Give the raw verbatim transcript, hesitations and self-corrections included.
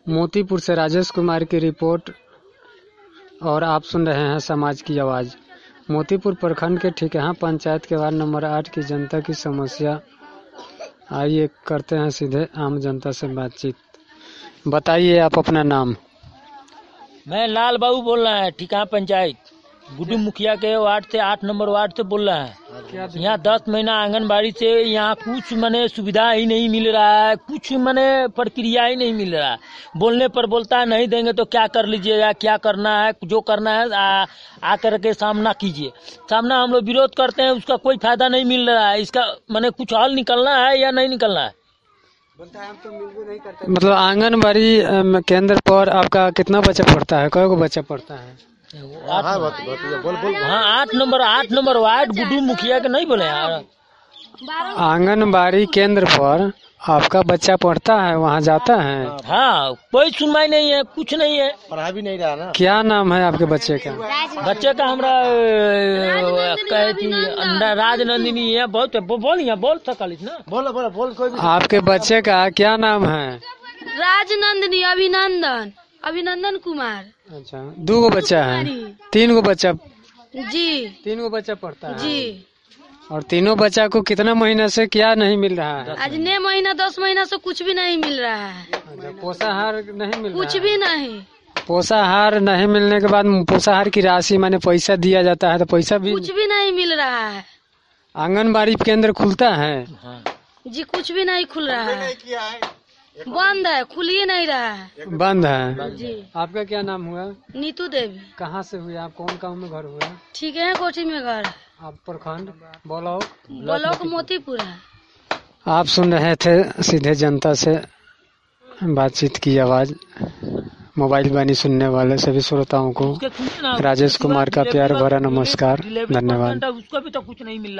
मोतीपुर से राजेश कुमार की रिपोर्ट और आप सुन रहे हैं समाज की आवाज़। मोतीपुर प्रखंड के ठिकहा पंचायत के वार्ड नंबर आठ की जनता की समस्या। आइए करते हैं सीधे आम जनता से बातचीत। बताइए आप अपना नाम। मैं लाल बाबू बोल रहा है, ठिकहा पंचायत गुड्डू मुखिया के वार्ड से आठ नंबर वार्ड से बोल रहा है। यहाँ दस महीना आंगनबाड़ी से यहाँ कुछ मने सुविधा ही नहीं मिल रहा है, कुछ मने प्रक्रिया ही नहीं मिल रहा है। बोलने पर बोलता है नहीं देंगे तो क्या कर लीजिएगा, क्या करना है, जो करना है आ, आ करके सामना कीजिए। सामना हम लोग विरोध करते हैं, उसका कोई फायदा नहीं मिल रहा है। इसका मने कुछ हल निकलना है या नहीं निकलना है। बोलता है हम तो मिल भी नहीं करते। मतलब आंगनबाड़ी केंद्र पर आपका कितना बच्चा पढ़ता है, कई को बच्चा पढ़ता है? हाँ बोल बोल हाँ आठ नंबर आठ नंबर वार्ड गुड्डू मुखिया के नहीं बोले यार। आंगनबाड़ी केंद्र पर आपका बच्चा पढ़ता है, वहाँ जाता है? हाँ, कोई सुनवाई नहीं है, कुछ नहीं है, पढ़ा भी नहीं रहा ना। क्या नाम है आपके बच्चे का? बच्चे का हमरा कहे थी राजनंदिनी है। बहुत बोल बोल सकालिस ना, बोलो बोलो बोल कोई भी। आपके बच्चे का क्या नाम है? राजनंदिनी अभिनंदन अभिनंदन कुमार। अच्छा, दो गो बच्चा है? तीन गो बच्चा? जी, तीन गो बच्चा पढ़ता है जी। और तीनों बच्चा को कितना महीना से क्या नहीं मिल रहा है? आज ने महीना दस महीना से कुछ भी नहीं मिल रहा है। अच्छा, पोषाहार नहीं मिल कुछ रहा भी नहीं। पोषाहार नहीं मिलने के बाद पोषाहार की राशि माने पैसा दिया जाता है, तो पैसा भी कुछ भी नहीं मिल रहा है। आंगनबाड़ी केंद्र खुलता है? जी कुछ भी नहीं खुल रहा है, बंद है, खुल ही नहीं रहा है, बंद है। जी। आपका क्या नाम हुआ? नीतू देवी। कहाँ से हुआ? आप कौन गाँव में घर हुआ? ठीक है, कोठी में घर। आप प्रखंड ब्लॉक ब्लॉक मोतीपुर है। आप सुन रहे थे सीधे जनता से बातचीत की आवाज। मोबाइल वाणी सुनने वाले सभी श्रोताओं को राजेश कुमार का प्यार भरा नमस्कार, धन्यवाद। उसको भी तो कुछ नहीं मिल रहा।